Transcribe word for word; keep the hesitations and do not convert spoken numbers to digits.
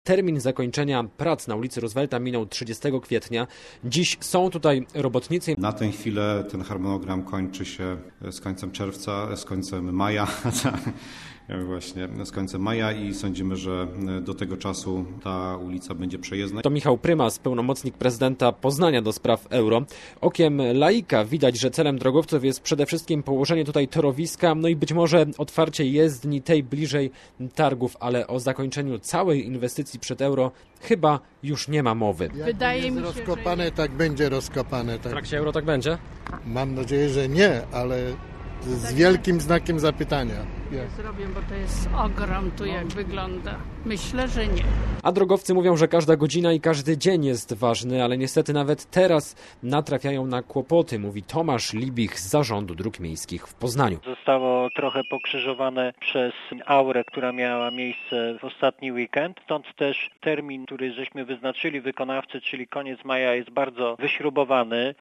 Termin zakończenia prac na ulicy Roosevelta minął trzydziestego kwietnia. Dziś są tutaj robotnicy. Na tę chwilę ten harmonogram kończy się z końcem czerwca, z końcem maja. Właśnie z końcem maja i sądzimy, że do tego czasu ta ulica będzie przejezdna. To Michał Prymas, pełnomocnik prezydenta Poznania do spraw euro. Okiem laika widać, że celem drogowców jest przede wszystkim położenie tutaj torowiska, no i być może otwarcie jezdni tej bliżej targów, ale o zakończeniu całej inwestycji przed euro chyba już nie ma mowy. Wydaje mi się, rozkopane, że... tak będzie rozkopane. Tak. W trakcie euro tak będzie? Mam nadzieję, że nie, ale z wielkim znakiem zapytania. Nie zrobię, bo to jest ogrom tu jak wygląda. Myślę, że nie. A drogowcy mówią, że każda godzina i każdy dzień jest ważny, ale niestety nawet teraz natrafiają na kłopoty, mówi Tomasz Libich z Zarządu Dróg Miejskich w Poznaniu. Zostało trochę pokrzyżowane przez aurę, która miała miejsce w ostatni weekend. Stąd też termin, który żeśmy wyznaczyli wykonawcy, czyli koniec maja, jest bardzo wyśrubowany.